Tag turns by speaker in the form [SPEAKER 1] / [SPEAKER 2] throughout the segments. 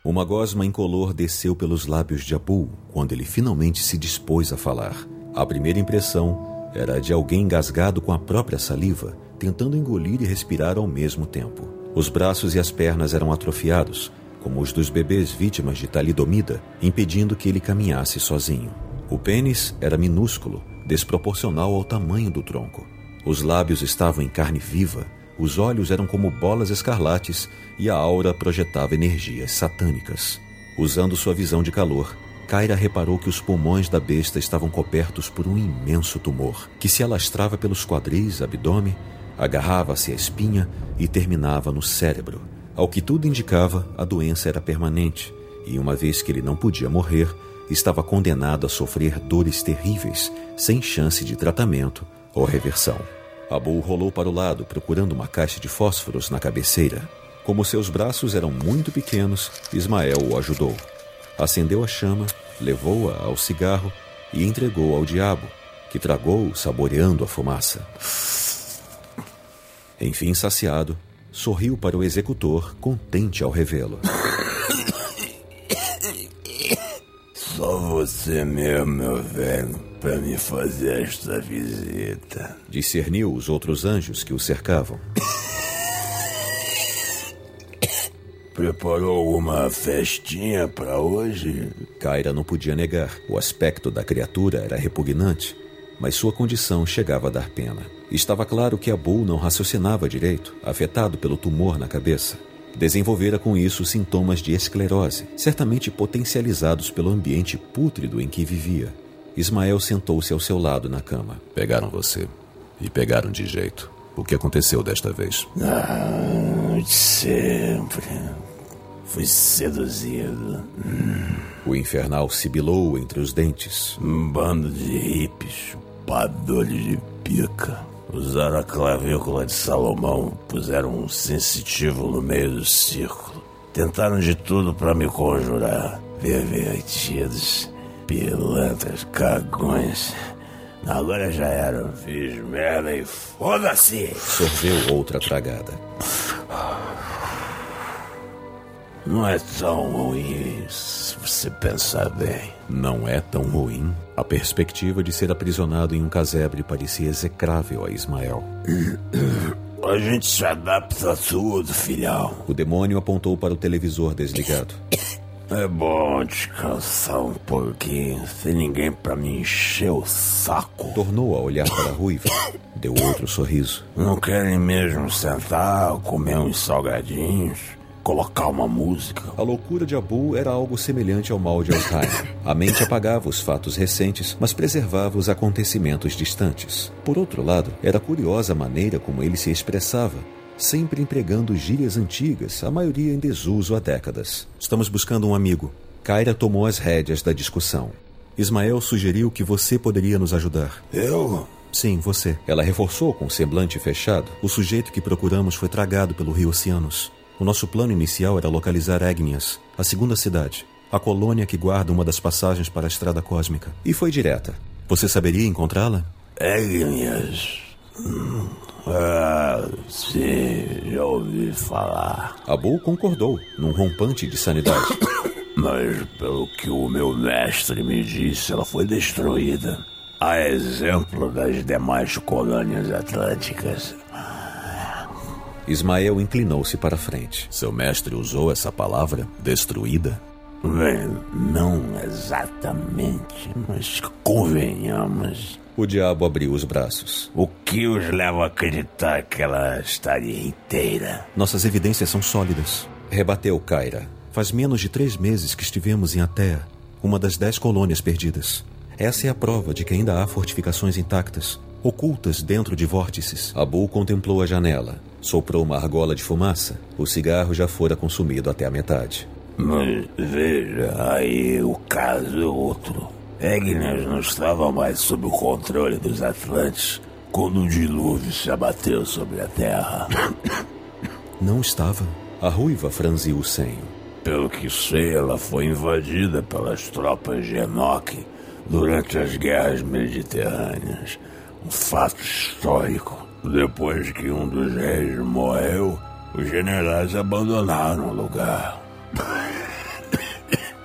[SPEAKER 1] Uma gosma incolor desceu pelos lábios de Abu quando ele finalmente se dispôs a falar. A primeira impressão era a de alguém engasgado com a própria saliva, tentando engolir e respirar ao mesmo tempo. Os braços e as pernas eram atrofiados, como os dos bebês vítimas de talidomida, impedindo que ele caminhasse sozinho. O pênis era minúsculo, desproporcional ao tamanho do tronco. Os lábios estavam em carne viva, os olhos eram como bolas escarlates e a aura projetava energias satânicas. Usando sua visão de calor, Kyra reparou que os pulmões da besta estavam cobertos por um imenso tumor, que se alastrava pelos quadris, abdômen, agarrava-se à espinha e terminava no cérebro. Ao que tudo indicava, a doença era permanente, e uma vez que ele não podia morrer, estava condenado a sofrer dores terríveis, sem chance de tratamento ou reversão. Abu rolou para o lado, procurando uma caixa de fósforos na cabeceira. Como seus braços eram muito pequenos, Ismael o ajudou. Acendeu a chama, levou-a ao cigarro e entregou ao diabo, que tragou, saboreando a fumaça. Enfim saciado, sorriu para o executor, contente ao revê-lo.
[SPEAKER 2] Só você mesmo, meu velho, para me fazer esta visita,
[SPEAKER 1] discerniu os outros anjos que o cercavam.
[SPEAKER 2] Preparou alguma festinha para hoje?
[SPEAKER 1] Kyra não podia negar. O aspecto da criatura era repugnante, mas sua condição chegava a dar pena. Estava claro que Abu não raciocinava direito, afetado pelo tumor na cabeça. Desenvolvera com isso sintomas de esclerose, certamente potencializados pelo ambiente pútrido em que vivia. Ismael sentou-se ao seu lado na cama.
[SPEAKER 3] Pegaram você. E pegaram de jeito. O que aconteceu desta vez?
[SPEAKER 2] De sempre. Fui seduzido.
[SPEAKER 1] O infernal sibilou entre os dentes.
[SPEAKER 2] Um bando de hippies, chupadores de pica. Usaram a clavícula de Salomão, puseram um sensitivo no meio do círculo. Tentaram de tudo para me conjurar. Pervertidos, pilantras, cagões. Agora já era. Fiz merda e foda-se!
[SPEAKER 1] Sorveu outra tragada.
[SPEAKER 2] Não é tão ruim se você pensar bem.
[SPEAKER 1] Não é tão ruim. A perspectiva de ser aprisionado em um casebre parecia execrável a Ismael.
[SPEAKER 2] A gente se adapta a tudo, filhão.
[SPEAKER 1] O demônio apontou para o televisor desligado.
[SPEAKER 2] É bom descansar um pouquinho, sem ninguém pra me encher o saco.
[SPEAKER 1] Tornou a olhar para a ruiva. Deu outro sorriso.
[SPEAKER 2] Não querem mesmo sentar, comer uns salgadinhos, colocar uma música?
[SPEAKER 1] A loucura de Abu era algo semelhante ao mal de Alzheimer. A mente apagava os fatos recentes, mas preservava os acontecimentos distantes. Por outro lado, era curiosa a maneira como ele se expressava, sempre empregando gírias antigas, a maioria em desuso há décadas. Estamos buscando um amigo. Kyra tomou as rédeas da discussão. Ismael sugeriu que você poderia nos ajudar.
[SPEAKER 2] Eu?
[SPEAKER 1] Sim, você. Ela reforçou com o semblante fechado. O sujeito que procuramos foi tragado pelo rio Oceanos. O nosso plano inicial era localizar Agnias, a segunda cidade, a colônia que guarda uma das passagens para a Estrada Cósmica. E foi direta. Você saberia encontrá-la?
[SPEAKER 2] Agnias... sim, já ouvi falar.
[SPEAKER 1] Abu concordou, num rompante de sanidade.
[SPEAKER 2] Mas pelo que o meu mestre me disse, ela foi destruída. A exemplo das demais colônias atlânticas.
[SPEAKER 1] Ismael inclinou-se para a frente. Seu mestre usou essa palavra, destruída?
[SPEAKER 2] Bem, não exatamente, mas convenhamos.
[SPEAKER 1] O diabo abriu os braços.
[SPEAKER 2] O que os leva a acreditar que ela estaria inteira?
[SPEAKER 1] Nossas evidências são sólidas, rebateu Kyra. Faz menos de 3 meses que estivemos em Atea, uma das 10 colônias perdidas. Essa é a prova de que ainda há fortificações intactas, ocultas dentro de vórtices. Abu contemplou a janela, soprou uma argola de fumaça. O cigarro já fora consumido até a metade.
[SPEAKER 2] Mas veja, aí o caso é outro. Agnias não estava mais sob o controle dos Atlantes quando o dilúvio se abateu sobre a Terra.
[SPEAKER 1] Não estava. A ruiva franziu o senho.
[SPEAKER 2] Pelo que sei, ela foi invadida pelas tropas de Enoque durante as guerras mediterrâneas. Um fato histórico. Depois que um dos reis morreu, os generais abandonaram o lugar.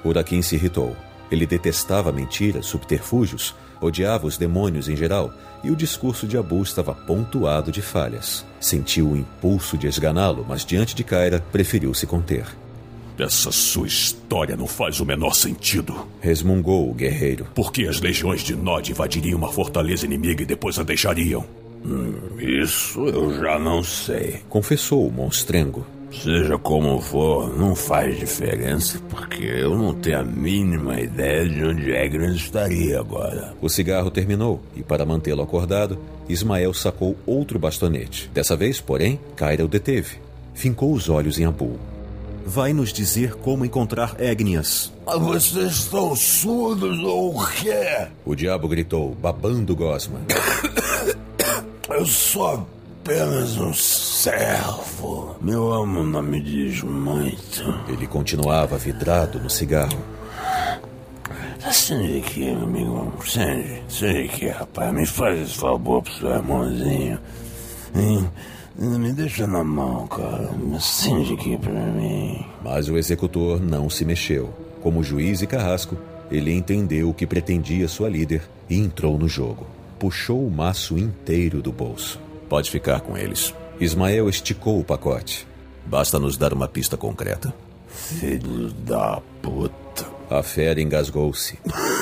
[SPEAKER 1] Urakin se irritou. Ele detestava mentiras, subterfúgios, odiava os demônios em geral, e o discurso de Abu estava pontuado de falhas. Sentiu o impulso de esganá-lo, mas diante de Kyra, preferiu se conter.
[SPEAKER 4] Essa sua história não faz o menor sentido,
[SPEAKER 1] resmungou o guerreiro.
[SPEAKER 4] Por que as legiões de Nod invadiriam uma fortaleza inimiga e depois a deixariam?
[SPEAKER 2] Isso eu já não sei,
[SPEAKER 1] confessou o monstrengo.
[SPEAKER 2] Seja como for, não faz diferença, porque eu não tenho a mínima ideia de onde Eggman estaria agora.
[SPEAKER 1] O cigarro terminou, e para mantê-lo acordado, Ismael sacou outro bastonete. Dessa vez, porém, Kyra o deteve. Fincou os olhos em Abu.
[SPEAKER 3] Vai nos dizer como encontrar Egnias.
[SPEAKER 2] Vocês estão surdos ou o quê?
[SPEAKER 1] O diabo gritou, babando gosma.
[SPEAKER 2] Eu sou apenas um servo. Meu amo não me diz muito.
[SPEAKER 1] Ele continuava vidrado no cigarro.
[SPEAKER 2] Acende aqui, amigo. Acende aqui, rapaz. Me faz esse favor pro seu irmãozinho. Me deixa na mão, cara. Acende aqui pra mim.
[SPEAKER 1] Mas o executor não se mexeu. Como juiz e carrasco, ele entendeu o que pretendia sua líder e entrou no jogo. Puxou o maço inteiro do bolso.
[SPEAKER 3] Pode ficar com eles.
[SPEAKER 1] Ismael esticou o pacote.
[SPEAKER 3] Basta nos dar uma pista concreta.
[SPEAKER 2] Filho da puta.
[SPEAKER 1] A fera engasgou-se.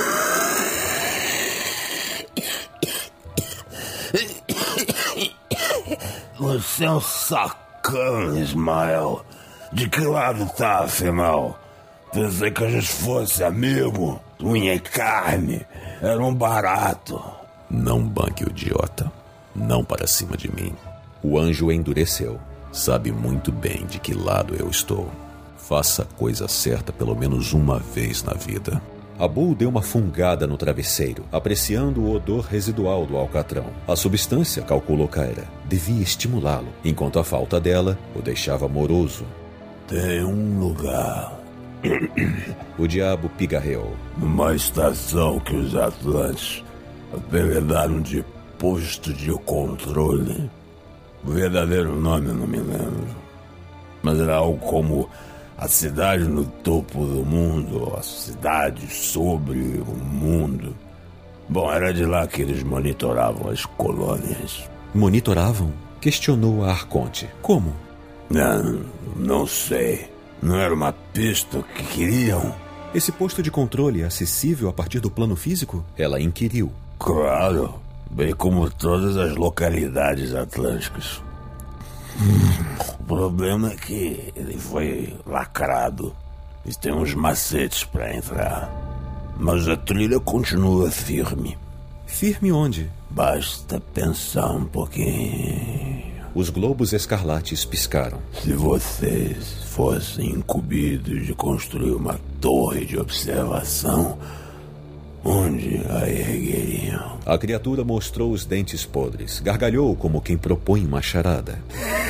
[SPEAKER 2] Você é um sacana, Ismael. De que lado tá, afinal? Pensei que a gente fosse amigo. Unha e carne. Era um barato.
[SPEAKER 3] Não banque o idiota. Não para cima de mim.
[SPEAKER 1] O anjo endureceu.
[SPEAKER 3] Sabe muito bem de que lado eu estou. Faça a coisa certa pelo menos uma vez na vida.
[SPEAKER 1] Abu deu uma fungada no travesseiro, apreciando o odor residual do alcatrão. A substância, calculou Kyra, devia estimulá-lo, enquanto a falta dela o deixava moroso.
[SPEAKER 2] Tem um lugar.
[SPEAKER 1] O diabo pigarreou.
[SPEAKER 2] Uma estação que os Atlantes apelidaram de posto de controle. O verdadeiro nome eu não me lembro. Mas era algo como a cidade no topo do mundo, a cidade sobre o mundo. Bom, era de lá que eles monitoravam as colônias.
[SPEAKER 1] Monitoravam? Questionou a Arconte. Como?
[SPEAKER 2] Não sei. Não era uma pista que queriam?
[SPEAKER 1] Esse posto de controle é acessível a partir do plano físico? Ela inquiriu.
[SPEAKER 2] Claro, bem como todas as localidades atlânticas. O problema é que ele foi lacrado e tem uns macetes para entrar. Mas a trilha continua firme.
[SPEAKER 1] Firme onde?
[SPEAKER 2] Basta pensar um pouquinho.
[SPEAKER 1] Os globos escarlates piscaram.
[SPEAKER 2] Se vocês fossem incumbidos de construir uma torre de observação, onde a ergueriam?
[SPEAKER 1] A criatura mostrou os dentes podres, gargalhou como quem propõe uma charada.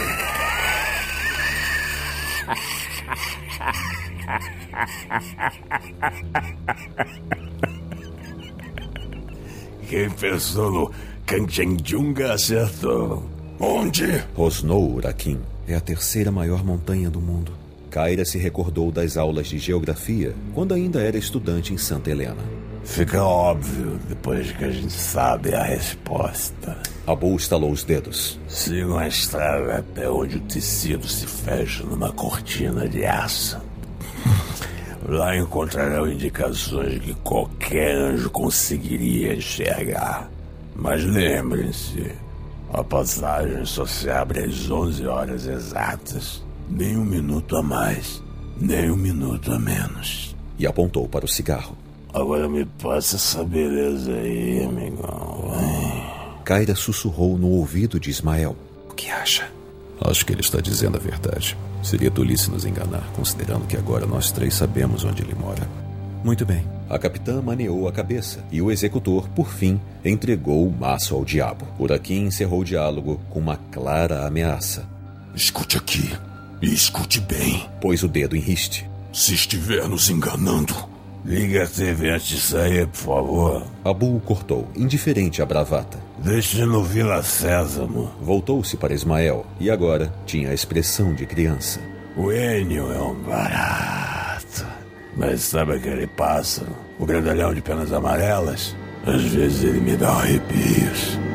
[SPEAKER 2] Quem pensou no Kanchenjunga acertou. Onde?
[SPEAKER 1] Rosnou Urakin. É a terceira maior montanha do mundo. Kyra se recordou das aulas de geografia quando ainda era estudante em Santa Helena.
[SPEAKER 2] Fica óbvio depois que a gente sabe a resposta.
[SPEAKER 1] Abu estalou os dedos.
[SPEAKER 2] Sigam a estrada até onde o tecido se fecha numa cortina de aço. Lá encontrarão indicações que qualquer anjo conseguiria enxergar. Mas lembrem-se, a passagem só se abre às 11 horas exatas. Nem um minuto a mais, nem um minuto a menos.
[SPEAKER 1] E apontou para o cigarro.
[SPEAKER 2] Agora me passa essa beleza aí, amigão.
[SPEAKER 1] Kyra sussurrou no ouvido de Ismael. O que acha?
[SPEAKER 3] Acho que ele está dizendo a verdade. Seria tolice nos enganar, considerando que agora nós três sabemos onde ele mora.
[SPEAKER 1] Muito bem. A capitã maneou a cabeça e o executor, por fim, entregou o maço ao diabo. Urakin encerrou o diálogo com uma clara ameaça.
[SPEAKER 4] Escute aqui, e escute bem.
[SPEAKER 1] Pôs o dedo em riste.
[SPEAKER 4] Se estiver nos enganando...
[SPEAKER 2] Liga a TV antes de sair, por favor.
[SPEAKER 1] Abu o cortou, indiferente à bravata.
[SPEAKER 2] Deixe no Vila Sésamo.
[SPEAKER 1] Voltou-se para Ismael e agora tinha a expressão de criança.
[SPEAKER 2] O Enio é um barato. Mas sabe aquele pássaro, o grandalhão de penas amarelas? Às vezes ele me dá arrepios.